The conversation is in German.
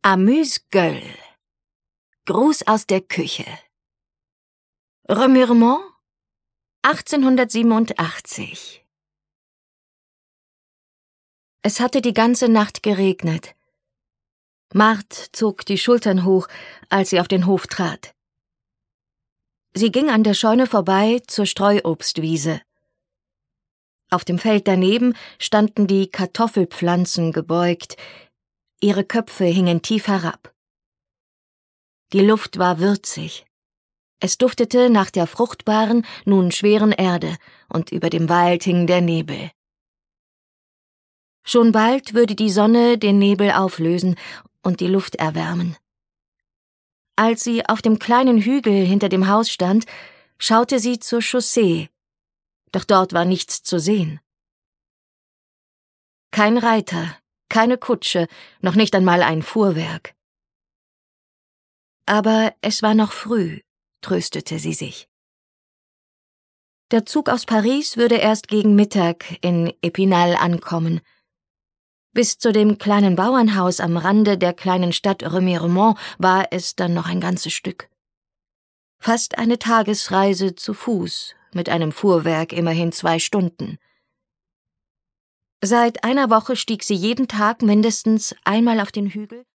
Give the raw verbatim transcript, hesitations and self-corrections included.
Amüs-Gueule. Gruß aus der Küche. Remiremont, achtzehnhundertsiebenundachtzig. Es hatte die ganze Nacht geregnet. Marthe zog die Schultern hoch, als sie auf den Hof trat. Sie ging an der Scheune vorbei zur Streuobstwiese. Auf dem Feld daneben standen die Kartoffelpflanzen gebeugt, ihre Köpfe hingen tief herab. Die Luft war würzig. Es duftete nach der fruchtbaren, nun schweren Erde, und über dem Wald hing der Nebel. Schon bald würde die Sonne den Nebel auflösen und die Luft erwärmen. Als sie auf dem kleinen Hügel hinter dem Haus stand, schaute sie zur Chaussee, doch dort war nichts zu sehen. Kein Reiter, keine Kutsche, noch nicht einmal ein Fuhrwerk. Aber es war noch früh, tröstete sie sich. Der Zug aus Paris würde erst gegen Mittag in Epinal ankommen. Bis zu dem kleinen Bauernhaus am Rande der kleinen Stadt Remiremont war es dann noch ein ganzes Stück. Fast eine Tagesreise zu Fuß, mit einem Fuhrwerk immerhin zwei Stunden. Seit einer Woche stieg sie jeden Tag mindestens einmal auf den Hügel